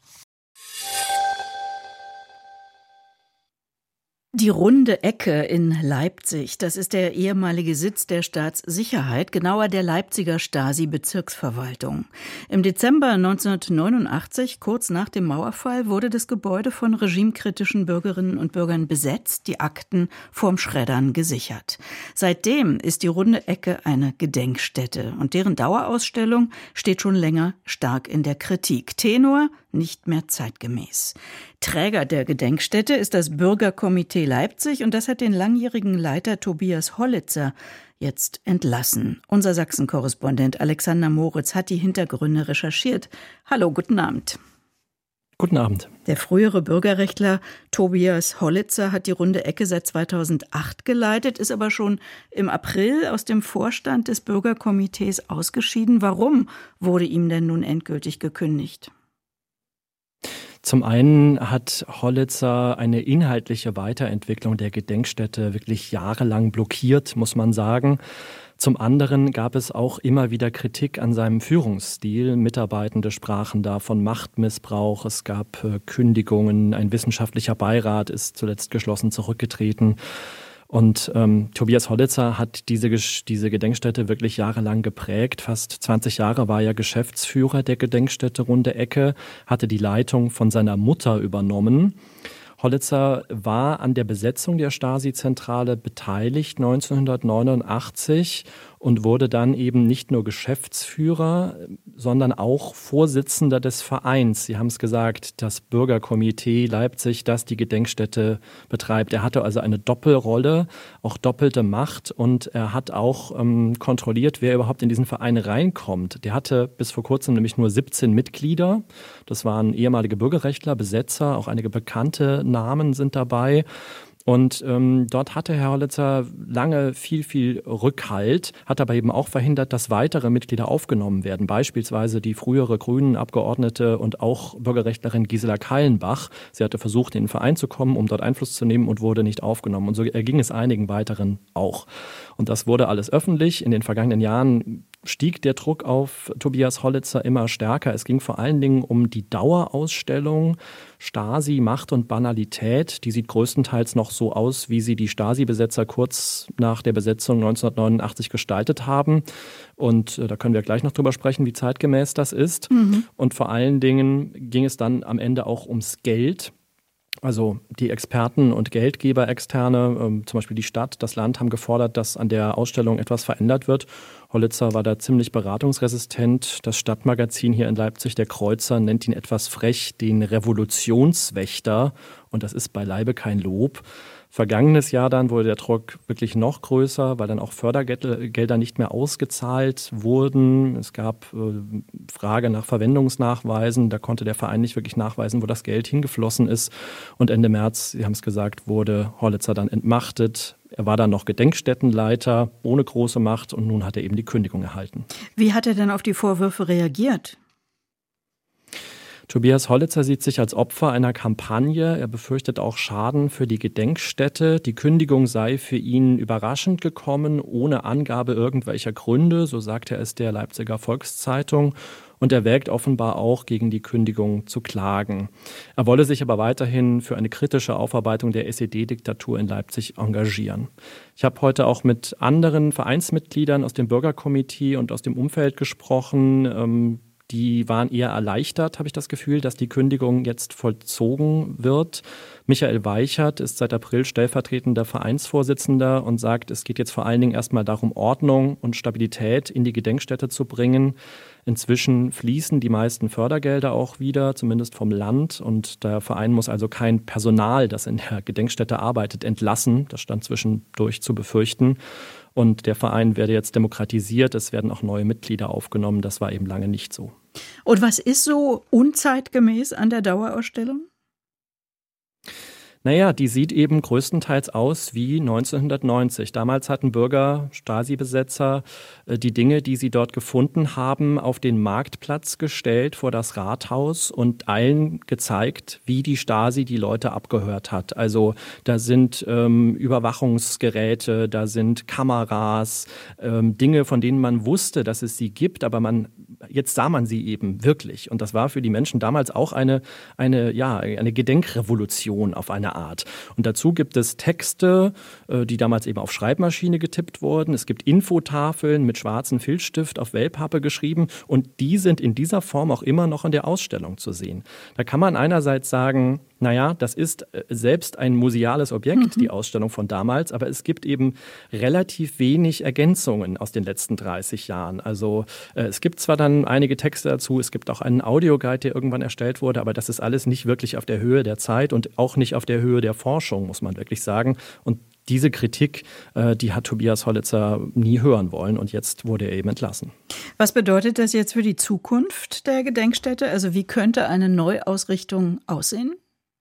Die Runde Ecke in Leipzig, das ist der ehemalige Sitz der Staatssicherheit, genauer der Leipziger Stasi-Bezirksverwaltung. Im Dezember neunzehnhundertneunundachtzig, kurz nach dem Mauerfall, wurde das Gebäude von regimekritischen Bürgerinnen und Bürgern besetzt, die Akten vorm Schreddern gesichert. Seitdem ist die Runde Ecke eine Gedenkstätte und deren Dauerausstellung steht schon länger stark in der Kritik. Tenor: nicht mehr zeitgemäß. Träger der Gedenkstätte ist das Bürgerkomitee Leipzig und das hat den langjährigen Leiter Tobias Hollitzer jetzt entlassen. Unser Sachsen-Korrespondent Alexander Moritz hat die Hintergründe recherchiert. Hallo, guten Abend. Guten Abend. Der frühere Bürgerrechtler Tobias Hollitzer hat die Runde Ecke seit zweitausendacht geleitet, ist aber schon im April aus dem Vorstand des Bürgerkomitees ausgeschieden. Warum wurde ihm denn nun endgültig gekündigt? Zum einen hat Hollitzer eine inhaltliche Weiterentwicklung der Gedenkstätte wirklich jahrelang blockiert, muss man sagen. Zum anderen gab es auch immer wieder Kritik an seinem Führungsstil. Mitarbeitende sprachen da von Machtmissbrauch, es gab äh, Kündigungen, ein wissenschaftlicher Beirat ist zuletzt geschlossen zurückgetreten. Und ähm, Tobias Hollitzer hat diese, diese Gedenkstätte wirklich jahrelang geprägt. Fast zwanzig Jahre war er Geschäftsführer der Gedenkstätte Runde Ecke, hatte die Leitung von seiner Mutter übernommen. Hollitzer war an der Besetzung der Stasi-Zentrale beteiligt neunzehnhundertneunundachtzig und wurde dann eben nicht nur Geschäftsführer, sondern auch Vorsitzender des Vereins. Sie haben es gesagt, das Bürgerkomitee Leipzig, das die Gedenkstätte betreibt. Er hatte also eine Doppelrolle, auch doppelte Macht und er hat auch ähm, kontrolliert, wer überhaupt in diesen Verein reinkommt. Der hatte bis vor kurzem nämlich nur siebzehn Mitglieder. Das waren ehemalige Bürgerrechtler, Besetzer, auch einige bekannte Namen sind dabei. Und ähm, dort hatte Herr Hollitzer lange viel, viel Rückhalt, hat aber eben auch verhindert, dass weitere Mitglieder aufgenommen werden. Beispielsweise die frühere Grünen-Abgeordnete und auch Bürgerrechtlerin Gisela Kallenbach. Sie hatte versucht, in den Verein zu kommen, um dort Einfluss zu nehmen und wurde nicht aufgenommen. Und so erging es einigen weiteren auch. Und das wurde alles öffentlich. In den vergangenen Jahren stieg der Druck auf Tobias Hollitzer immer stärker. Es ging vor allen Dingen um die Dauerausstellung Stasi, Macht und Banalität. Die sieht größtenteils noch so aus, wie sie die Stasi-Besetzer kurz nach der Besetzung neunzehnhundertneunundachtzig gestaltet haben. Und äh, da können wir gleich noch drüber sprechen, wie zeitgemäß das ist. Mhm. Und vor allen Dingen ging es dann am Ende auch ums Geld. Also die Experten und Geldgeber externe, ähm, zum Beispiel die Stadt, das Land, haben gefordert, dass an der Ausstellung etwas verändert wird. Hollitzer war da ziemlich beratungsresistent. Das Stadtmagazin hier in Leipzig, der Kreuzer, nennt ihn etwas frech den Revolutionswächter. Und das ist beileibe kein Lob. Vergangenes Jahr dann wurde der Druck wirklich noch größer, weil dann auch Fördergelder nicht mehr ausgezahlt wurden. Es gab äh, Frage nach Verwendungsnachweisen. Da konnte der Verein nicht wirklich nachweisen, wo das Geld hingeflossen ist. Und Ende März, Sie haben es gesagt, wurde Hollitzer dann entmachtet. Er war dann noch Gedenkstättenleiter ohne große Macht und nun hat er eben die Kündigung erhalten. Wie hat er denn auf die Vorwürfe reagiert? Tobias Hollitzer sieht sich als Opfer einer Kampagne. Er befürchtet auch Schaden für die Gedenkstätte. Die Kündigung sei für ihn überraschend gekommen, ohne Angabe irgendwelcher Gründe, so sagte er es der Leipziger Volkszeitung. Und er wägt offenbar auch, gegen die Kündigung zu klagen. Er wolle sich aber weiterhin für eine kritische Aufarbeitung der S E D-Diktatur in Leipzig engagieren. Ich habe heute auch mit anderen Vereinsmitgliedern aus dem Bürgerkomitee und aus dem Umfeld gesprochen. die waren eher erleichtert, habe ich das Gefühl, dass die Kündigung jetzt vollzogen wird. Michael Weichert ist seit April stellvertretender Vereinsvorsitzender und sagt, es geht jetzt vor allen Dingen erstmal darum, Ordnung und Stabilität in die Gedenkstätte zu bringen. Inzwischen fließen die meisten Fördergelder auch wieder, zumindest vom Land. Und der Verein muss also kein Personal, das in der Gedenkstätte arbeitet, entlassen. Das stand zwischendurch zu befürchten. Und der Verein werde jetzt demokratisiert. Es werden auch neue Mitglieder aufgenommen. Das war eben lange nicht so. Und was ist so unzeitgemäß an der Dauerausstellung? Naja, die sieht eben größtenteils aus wie neunzehnhundertneunzig. Damals hatten Bürger, Stasi-Besetzer die Dinge, die sie dort gefunden haben, auf den Marktplatz gestellt vor das Rathaus und allen gezeigt, wie die Stasi die Leute abgehört hat. Also da sind ähm, Überwachungsgeräte, da sind Kameras, ähm, Dinge, von denen man wusste, dass es sie gibt, aber man jetzt sah man sie eben wirklich. Und das war für die Menschen damals auch eine, eine, ja, eine Gedenkrevolution auf eine Art. Und dazu gibt es Texte, die damals eben auf Schreibmaschine getippt wurden. Es gibt Infotafeln mit schwarzem Filzstift auf Wellpappe geschrieben und die sind in dieser Form auch immer noch in der Ausstellung zu sehen. Da kann man einerseits sagen, naja, das ist selbst ein museales Objekt, mhm. die Ausstellung von damals, aber es gibt eben relativ wenig Ergänzungen aus den letzten dreißig Jahren. Also äh, es gibt zwar dann einige Texte dazu, es gibt auch einen Audioguide, der irgendwann erstellt wurde, aber das ist alles nicht wirklich auf der Höhe der Zeit und auch nicht auf der Höhe der Forschung, muss man wirklich sagen. Und diese Kritik, äh, die hat Tobias Hollitzer nie hören wollen und jetzt wurde er eben entlassen. Was bedeutet das jetzt für die Zukunft der Gedenkstätte? Also wie könnte eine Neuausrichtung aussehen?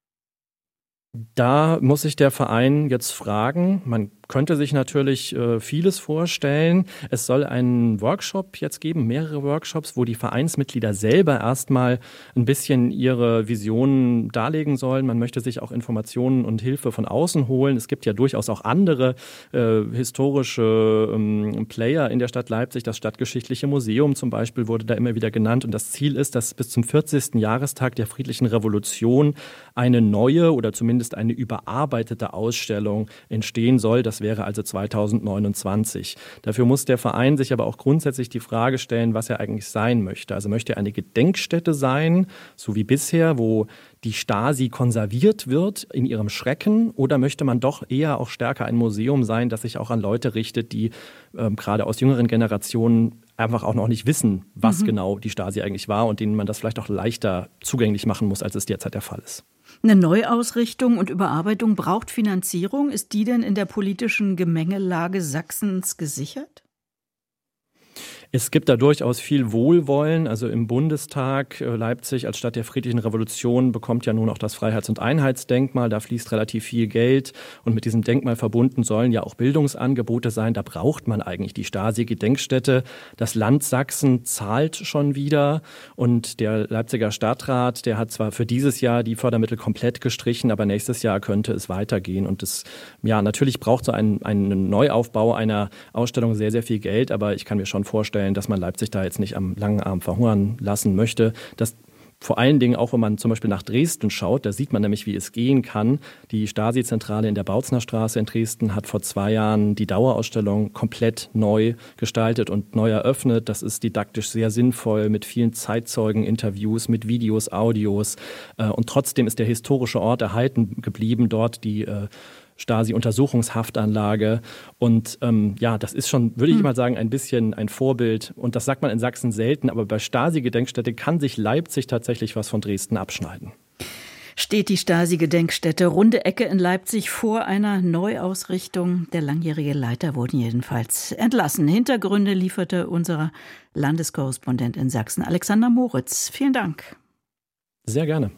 Da muss sich der Verein jetzt fragen. Man könnte sich natürlich äh, vieles vorstellen. Es soll einen Workshop jetzt geben, mehrere Workshops, wo die Vereinsmitglieder selber erstmal ein bisschen ihre Visionen darlegen sollen. Man möchte sich auch Informationen und Hilfe von außen holen. Es gibt ja durchaus auch andere äh, historische ähm, Player in der Stadt Leipzig. Das Stadtgeschichtliche Museum zum Beispiel wurde da immer wieder genannt. Und das Ziel ist, dass bis zum vierzigsten Jahrestag der Friedlichen Revolution eine neue oder zumindest eine überarbeitete Ausstellung entstehen soll. Das wäre also zweitausendneunundzwanzig. Dafür muss der Verein sich aber auch grundsätzlich die Frage stellen, was er eigentlich sein möchte. Also möchte er eine Gedenkstätte sein, so wie bisher, wo die Stasi konserviert wird in ihrem Schrecken, oder möchte man doch eher auch stärker ein Museum sein, das sich auch an Leute richtet, die ähm, gerade aus jüngeren Generationen einfach auch noch nicht wissen, was mhm. genau die Stasi eigentlich war und denen man das vielleicht auch leichter zugänglich machen muss, als es derzeit der Fall ist. Eine Neuausrichtung und Überarbeitung braucht Finanzierung. Ist die denn in der politischen Gemengelage Sachsens gesichert? Es gibt da durchaus viel Wohlwollen. Also im Bundestag Leipzig als Stadt der Friedlichen Revolution bekommt ja nun auch das Freiheits- und Einheitsdenkmal. Da fließt relativ viel Geld. Und mit diesem Denkmal verbunden sollen ja auch Bildungsangebote sein. Da braucht man eigentlich die Stasi-Gedenkstätte. Das Land Sachsen zahlt schon wieder. Und der Leipziger Stadtrat, der hat zwar für dieses Jahr die Fördermittel komplett gestrichen, aber nächstes Jahr könnte es weitergehen. Und es, ja, natürlich braucht so ein, ein Neuaufbau einer Ausstellung sehr, sehr viel Geld. Aber ich kann mir schon vorstellen, dass man Leipzig da jetzt nicht am langen Arm verhungern lassen möchte. Das vor allen Dingen auch, wenn man zum Beispiel nach Dresden schaut, da sieht man nämlich, wie es gehen kann. Die Stasi-Zentrale in der Bautzner Straße in Dresden hat vor zwei Jahren die Dauerausstellung komplett neu gestaltet und neu eröffnet. Das ist didaktisch sehr sinnvoll mit vielen Zeitzeugen-Interviews, mit Videos, Audios. Und trotzdem ist der historische Ort erhalten geblieben, dort die Stasi-Untersuchungshaftanlage. Und ähm, ja, das ist schon, würde ich hm. mal sagen, ein bisschen ein Vorbild. Und das sagt man in Sachsen selten, aber bei Stasi-Gedenkstätte kann sich Leipzig tatsächlich was von Dresden abschneiden. Steht die Stasi-Gedenkstätte Runde Ecke in Leipzig vor einer Neuausrichtung? Der langjährige Leiter wurde jedenfalls entlassen. Hintergründe lieferte unser Landeskorrespondent in Sachsen, Alexander Moritz. Vielen Dank. Sehr gerne.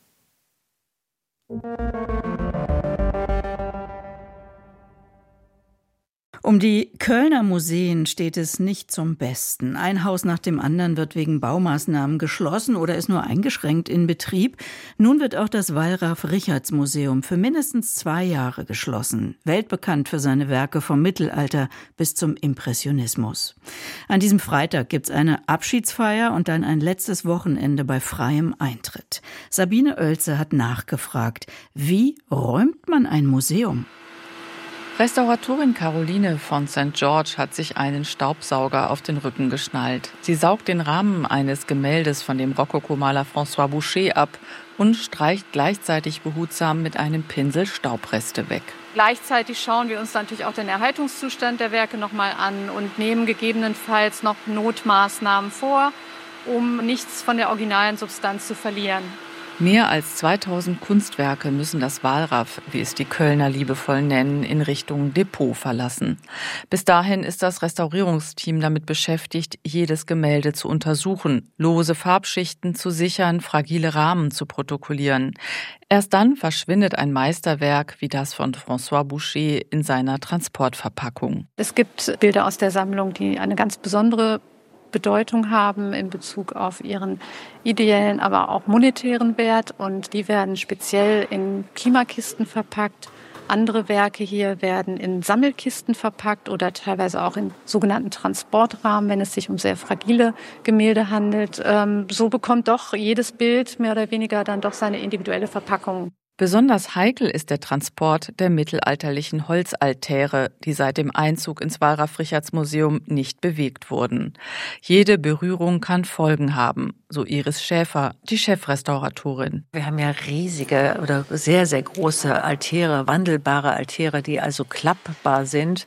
Um die Kölner Museen steht es nicht zum Besten. Ein Haus nach dem anderen wird wegen Baumaßnahmen geschlossen oder ist nur eingeschränkt in Betrieb. Nun wird auch das Wallraf-Richartz-Museum für mindestens zwei Jahre geschlossen. Weltbekannt für seine Werke vom Mittelalter bis zum Impressionismus. An diesem Freitag gibt's eine Abschiedsfeier und dann ein letztes Wochenende bei freiem Eintritt. Sabine Oelze hat nachgefragt, wie räumt man ein Museum? Restauratorin Caroline von Sankt George hat sich einen Staubsauger auf den Rücken geschnallt. Sie saugt den Rahmen eines Gemäldes von dem Rokoko-Maler François Boucher ab und streicht gleichzeitig behutsam mit einem Pinsel Staubreste weg. Gleichzeitig schauen wir uns natürlich auch den Erhaltungszustand der Werke nochmal an und nehmen gegebenenfalls noch Notmaßnahmen vor, um nichts von der originalen Substanz zu verlieren. Mehr als zweitausend Kunstwerke müssen das Walraff, wie es die Kölner liebevoll nennen, in Richtung Depot verlassen. Bis dahin ist das Restaurierungsteam damit beschäftigt, jedes Gemälde zu untersuchen, lose Farbschichten zu sichern, fragile Rahmen zu protokollieren. Erst dann verschwindet ein Meisterwerk wie das von François Boucher in seiner Transportverpackung. Es gibt Bilder aus der Sammlung, die eine ganz besondere Bedeutung haben in Bezug auf ihren ideellen, aber auch monetären Wert. Und die werden speziell in Klimakisten verpackt. Andere Werke hier werden in Sammelkisten verpackt oder teilweise auch in sogenannten Transportrahmen, wenn es sich um sehr fragile Gemälde handelt. So bekommt doch jedes Bild mehr oder weniger dann doch seine individuelle Verpackung. Besonders heikel ist der Transport der mittelalterlichen Holzaltäre, die seit dem Einzug ins Walraff-Richartz-Museum nicht bewegt wurden. Jede Berührung kann Folgen haben, so Iris Schäfer, die Chefrestauratorin. Wir haben ja riesige oder sehr, sehr große Altäre, wandelbare Altäre, die also klappbar sind.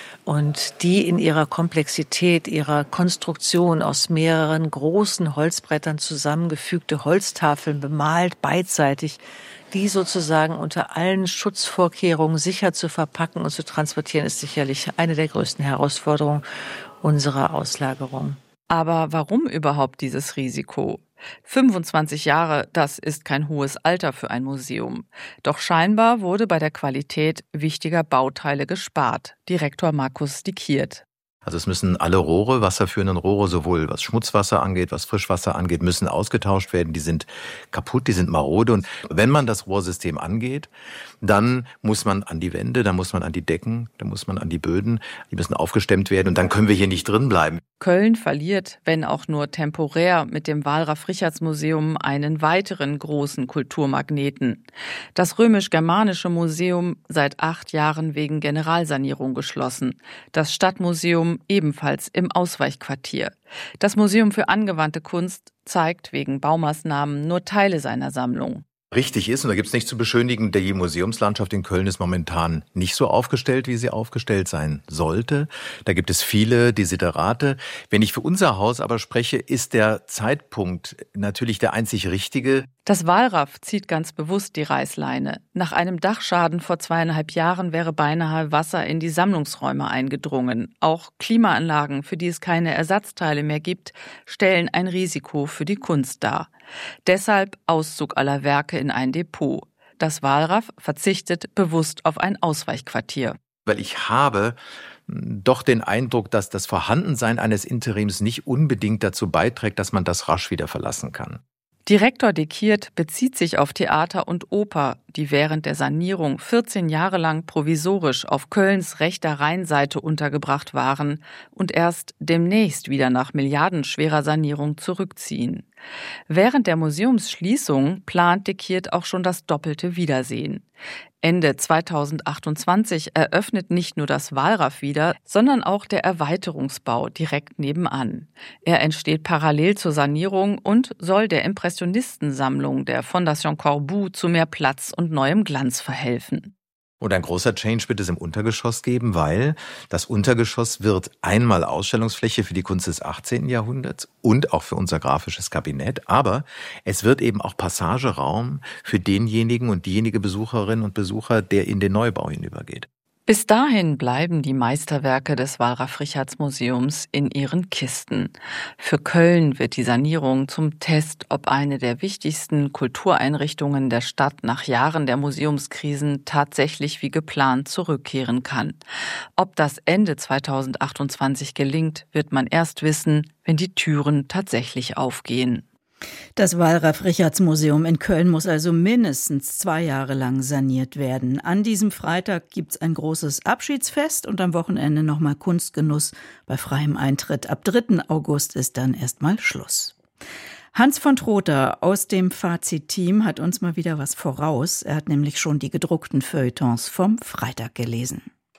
Und die in ihrer Komplexität, ihrer Konstruktion aus mehreren großen Holzbrettern zusammengefügte Holztafeln bemalt, beidseitig, die sozusagen unter allen Schutzvorkehrungen sicher zu verpacken und zu transportieren, ist sicherlich eine der größten Herausforderungen unserer Auslagerung. Aber warum überhaupt dieses Risiko? fünfundzwanzig Jahre, das ist kein hohes Alter für ein Museum. Doch scheinbar wurde bei der Qualität wichtiger Bauteile gespart. Direktor Markus Dikiert. Also es müssen alle Rohre, wasserführenden Rohre, sowohl was Schmutzwasser angeht, was Frischwasser angeht, müssen ausgetauscht werden. Die sind kaputt, die sind marode. Und wenn man das Rohrsystem angeht, dann muss man an die Wände, dann muss man an die Decken, dann muss man an die Böden. Die müssen aufgestemmt werden und dann können wir hier nicht drin bleiben. Köln verliert, wenn auch nur temporär, mit dem Walraff-Richartz-Museum einen weiteren großen Kulturmagneten. Das Römisch-Germanische Museum seit acht Jahren wegen Generalsanierung geschlossen. Das Stadtmuseum ebenfalls im Ausweichquartier. Das Museum für angewandte Kunst zeigt wegen Baumaßnahmen nur Teile seiner Sammlung. Richtig ist, und da gibt es nichts zu beschönigen, die Museumslandschaft in Köln ist momentan nicht so aufgestellt, wie sie aufgestellt sein sollte. Da gibt es viele Desiderate. Wenn ich für unser Haus aber spreche, ist der Zeitpunkt natürlich der einzig richtige. Das Walraff zieht ganz bewusst die Reißleine. Nach einem Dachschaden vor zweieinhalb Jahren wäre beinahe Wasser in die Sammlungsräume eingedrungen. Auch Klimaanlagen, für die es keine Ersatzteile mehr gibt, stellen ein Risiko für die Kunst dar. Deshalb Auszug aller Werke in ein Depot. Das Walraff verzichtet bewusst auf ein Ausweichquartier. Weil ich habe doch den Eindruck, dass das Vorhandensein eines Interims nicht unbedingt dazu beiträgt, dass man das rasch wieder verlassen kann. Direktor Dikiert bezieht sich auf Theater und Oper, die während der Sanierung vierzehn Jahre lang provisorisch auf Kölns rechter Rheinseite untergebracht waren und erst demnächst wieder nach milliardenschwerer Sanierung zurückziehen. Während der Museumsschließung plant Dikiert auch schon das doppelte Wiedersehen. Ende zweitausendachtundzwanzig eröffnet nicht nur das Walraff wieder, sondern auch der Erweiterungsbau direkt nebenan. Er entsteht parallel zur Sanierung und soll der Impressionistensammlung der Fondation Corbu zu mehr Platz und neuem Glanz verhelfen. Und ein großer Change wird es im Untergeschoss geben, weil das Untergeschoss wird einmal Ausstellungsfläche für die Kunst des achtzehnten Jahrhunderts und auch für unser grafisches Kabinett. Aber es wird eben auch Passageraum für denjenigen und diejenige Besucherin und Besucher, der in den Neubau hinübergeht. Bis dahin bleiben die Meisterwerke des Walraff-Richartz-Museums in ihren Kisten. Für Köln wird die Sanierung zum Test, ob eine der wichtigsten Kultureinrichtungen der Stadt nach Jahren der Museumskrisen tatsächlich wie geplant zurückkehren kann. Ob das Ende zweitausendachtundzwanzig gelingt, wird man erst wissen, wenn die Türen tatsächlich aufgehen. Das Walraff-Richartz-Museum in Köln muss also mindestens zwei Jahre lang saniert werden. An diesem Freitag gibt's ein großes Abschiedsfest und am Wochenende nochmal Kunstgenuss bei freiem Eintritt. Ab dritten August ist dann erstmal Schluss. Hans von Trotha aus dem Fazit-Team hat uns mal wieder was voraus. Er hat nämlich schon die gedruckten Feuilletons vom Freitag gelesen.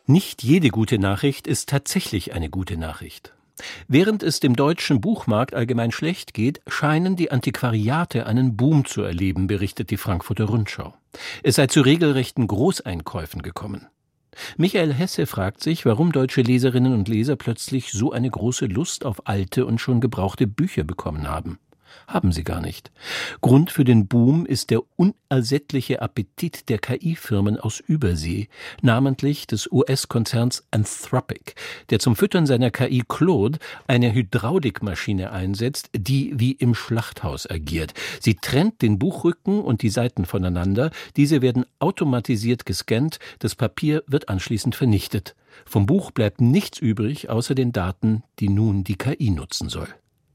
Nicht jede gute Nachricht ist tatsächlich eine gute Nachricht. Während es dem deutschen Buchmarkt allgemein schlecht geht, scheinen die Antiquariate einen Boom zu erleben, berichtet die Frankfurter Rundschau. Es sei zu regelrechten Großeinkäufen gekommen. Michael Hesse fragt sich, warum deutsche Leserinnen und Leser plötzlich so eine große Lust auf alte und schon gebrauchte Bücher bekommen haben. Haben sie gar nicht. Grund für den Boom ist der unersättliche Appetit der K I-Firmen aus Übersee, namentlich des U S-Konzerns Anthropic, der zum Füttern seiner K I Claude eine Hydraulikmaschine einsetzt, die wie im Schlachthaus agiert. Sie trennt den Buchrücken und die Seiten voneinander, diese werden automatisiert gescannt, das Papier wird anschließend vernichtet. Vom Buch bleibt nichts übrig, außer den Daten, die nun die K I nutzen soll.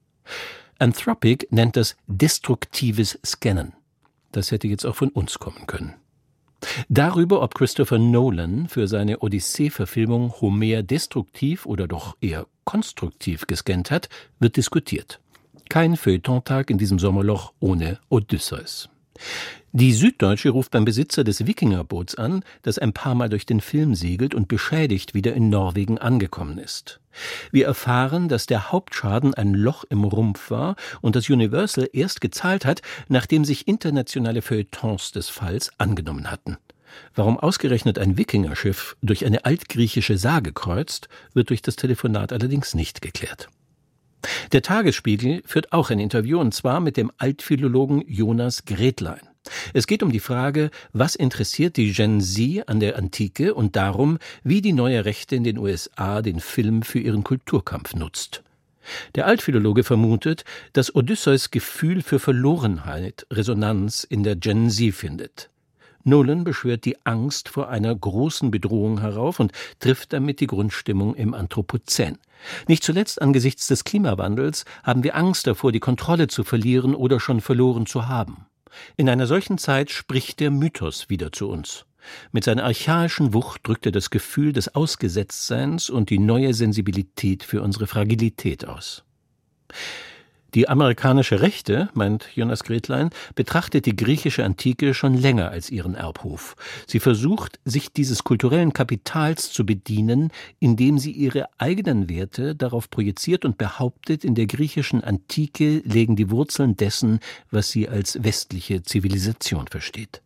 Anthropic nennt das destruktives Scannen. Das hätte jetzt auch von uns kommen können. Darüber, ob Christopher Nolan für seine Odyssee-Verfilmung Homer destruktiv oder doch eher konstruktiv gescannt hat, wird diskutiert. Kein Feuilletontag in diesem Sommerloch ohne Odysseus. Die Süddeutsche ruft beim Besitzer des Wikingerboots an, das ein paar Mal durch den Film segelt und beschädigt wieder in Norwegen angekommen ist. Wir erfahren, dass der Hauptschaden ein Loch im Rumpf war und dass Universal erst gezahlt hat, nachdem sich internationale Feuilletons des Falls angenommen hatten. Warum ausgerechnet ein Wikingerschiff durch eine altgriechische Sage kreuzt, wird durch das Telefonat allerdings nicht geklärt. Der Tagesspiegel führt auch ein Interview, und zwar mit dem Altphilologen Jonas Gretlein. Es geht um die Frage, was interessiert die Gen Z an der Antike und darum, wie die neue Rechte in den U S A den Film für ihren Kulturkampf nutzt. Der Altphilologe vermutet, dass Odysseus Gefühl für Verlorenheit Resonanz in der Gen Z findet. Nolan beschwört die Angst vor einer großen Bedrohung herauf und trifft damit die Grundstimmung im Anthropozän. Nicht zuletzt angesichts des Klimawandels haben wir Angst davor, die Kontrolle zu verlieren oder schon verloren zu haben. In einer solchen Zeit spricht der Mythos wieder zu uns. Mit seiner archaischen Wucht drückt er das Gefühl des Ausgesetztseins und die neue Sensibilität für unsere Fragilität aus. Die amerikanische Rechte, meint Jonas Gretlein, betrachtet die griechische Antike schon länger als ihren Erbhof. Sie versucht, sich dieses kulturellen Kapitals zu bedienen, indem sie ihre eigenen Werte darauf projiziert und behauptet, in der griechischen Antike lägen die Wurzeln dessen, was sie als westliche Zivilisation versteht.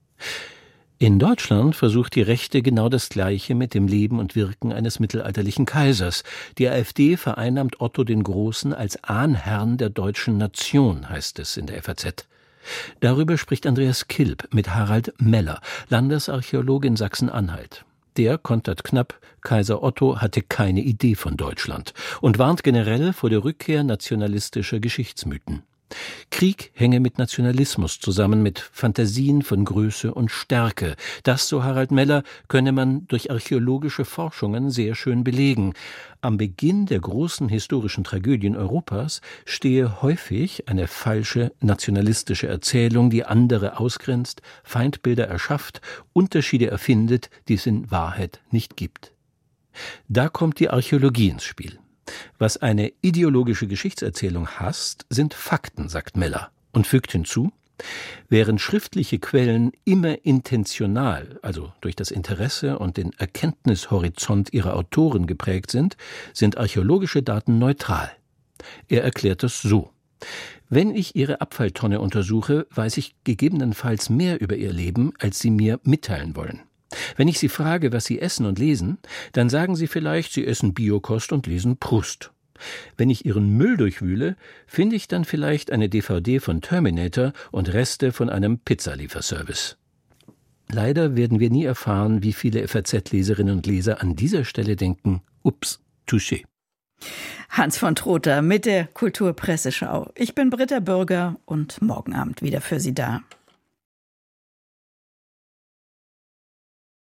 In Deutschland versucht die Rechte genau das Gleiche mit dem Leben und Wirken eines mittelalterlichen Kaisers. Die AfD vereinnahmt Otto den Großen als Ahnherrn der deutschen Nation, heißt es in der F A Z. Darüber spricht Andreas Kilb mit Harald Meller, Landesarchäologe in Sachsen-Anhalt. Der kontert knapp, Kaiser Otto hatte keine Idee von Deutschland und warnt generell vor der Rückkehr nationalistischer Geschichtsmythen. Krieg hänge mit Nationalismus zusammen, mit Fantasien von Größe und Stärke. Das, so Harald Meller, könne man durch archäologische Forschungen sehr schön belegen. Am Beginn der großen historischen Tragödien Europas stehe häufig eine falsche nationalistische Erzählung, die andere ausgrenzt, Feindbilder erschafft, Unterschiede erfindet, die es in Wahrheit nicht gibt. Da kommt die Archäologie ins Spiel. Was eine ideologische Geschichtserzählung hasst, sind Fakten, sagt Meller und fügt hinzu, während schriftliche Quellen immer intentional, also durch das Interesse und den Erkenntnishorizont ihrer Autoren geprägt sind, sind archäologische Daten neutral. Er erklärt es so: Wenn ich Ihre Abfalltonne untersuche, weiß ich gegebenenfalls mehr über Ihr Leben, als Sie mir mitteilen wollen. Wenn ich Sie frage, was Sie essen und lesen, dann sagen Sie vielleicht, Sie essen Biokost und lesen Proust. Wenn ich Ihren Müll durchwühle, finde ich dann vielleicht eine D V D von Terminator und Reste von einem Pizzalieferservice. Leider werden wir nie erfahren, wie viele F A Z-Leserinnen und Leser an dieser Stelle denken, ups, touché. Hans von Trotha mit der Kulturpresseschau. Ich bin Britta Bürger und morgen Abend wieder für Sie da.